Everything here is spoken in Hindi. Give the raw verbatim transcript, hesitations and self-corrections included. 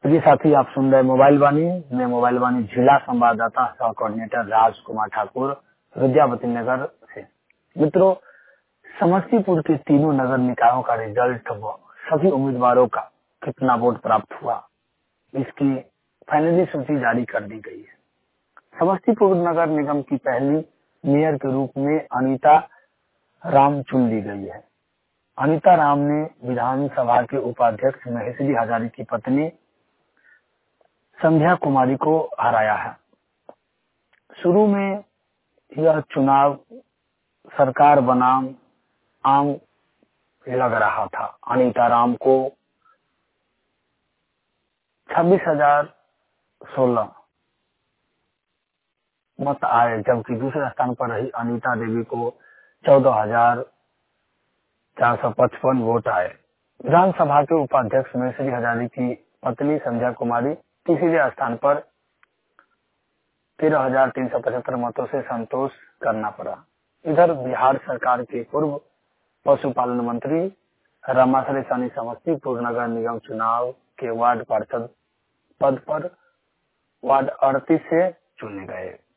प्रिय साथी, आप सुन रहे मोबाइल वाणी। मैं मोबाइल वाणी जिला संवाददाता सह कोऑर्डिनेटर राजकुमार ठाकुर, विद्यापति नगर से। मित्रों, समस्तीपुर के तीनों नगर निकायों का रिजल्ट व सभी उम्मीदवारों का कितना वोट प्राप्त हुआ, इसकी फाइनली सूची जारी कर दी गई है। समस्तीपुर नगर निगम की पहली मेयर के रूप में अनीता राम चुन ली गई है। अनीता राम ने विधानसभा के उपाध्यक्ष महेश्वरी हजारी की पत्नी संध्या कुमारी को हराया है। शुरू में यह चुनाव सरकार बनाम आम लग रहा था। अनीता राम को छब्बीस हजार सोलह मत आए, जबकि दूसरे स्थान पर रही अनीता देवी को चौदह हजार चार सौ पचपन वोट आए। विधानसभा के उपाध्यक्ष महेश्वरी हजारी की पत्नी संध्या कुमारी तीसरे स्थान पर तेरह हजार तीन सौ पचहत्तर मतों से संतोष करना पड़ा। इधर बिहार सरकार के पूर्व पशुपालन मंत्री रमाश्रय सैनी समस्तीपुर नगर निगम चुनाव के वार्ड पार्षद पद पर वार्ड अड़तीस से चुने गए।